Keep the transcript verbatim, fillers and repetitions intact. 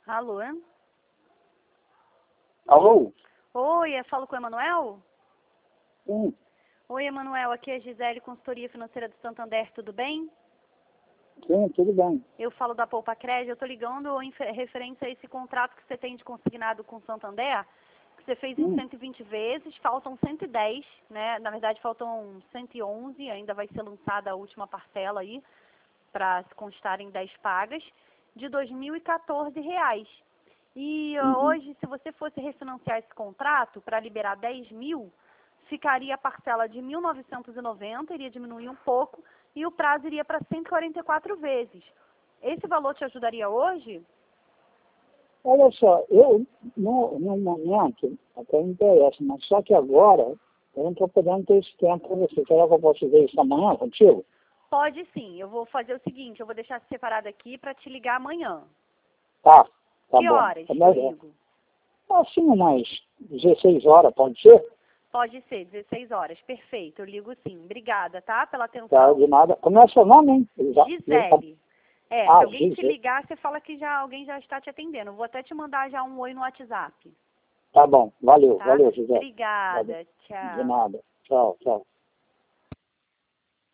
Alô? Alô? Oi, eu falo com o Emanuel? Sim, Oi, Emanuel, aqui é a Gisele, consultoria financeira do Santander, tudo bem? sim, tudo bem. Eu falo da Poupa Crédito, eu estou ligando em fe- referência a esse contrato que você tem de consignado com o Santander, que você fez em Hum, cento e vinte vezes, faltam cento e dez, né? Na verdade, faltam cento e onze, ainda vai ser lançada a última parcela aí, para se constar em dez pagas, de dois mil e quatorze reais. E ah, uhum. hoje, se você fosse refinanciar esse contrato para liberar dez mil, ficaria a parcela de mil novecentos e noventa, iria diminuir um pouco, e o prazo iria para cento e quarenta e quatro vezes. Esse valor te ajudaria hoje? Olha só, eu, no, no momento, até me interessa, mas só que agora, eu não estou podendo ter esse tempo para você. Será que eu posso ver isso amanhã contigo? Pode sim. Eu vou fazer o seguinte, eu vou deixar separado aqui para te ligar amanhã. Tá, tá Que bom. horas É eu melhor. ligo? Assim, umas dezesseis horas, pode ser? Pode ser, dezesseis horas. Perfeito, eu ligo sim. Obrigada, tá? Pela Tá, atenção. de nada. Como é o seu nome, hein? Eu já- eu- Gisele. É, se Ah, alguém te Gisele. ligar, você fala que já alguém já está te atendendo. Eu vou até te mandar já um oi no WhatsApp, Tá bom, valeu, tá? valeu, José. Valeu. Obrigada. De Tchau. nada. Tchau, tchau.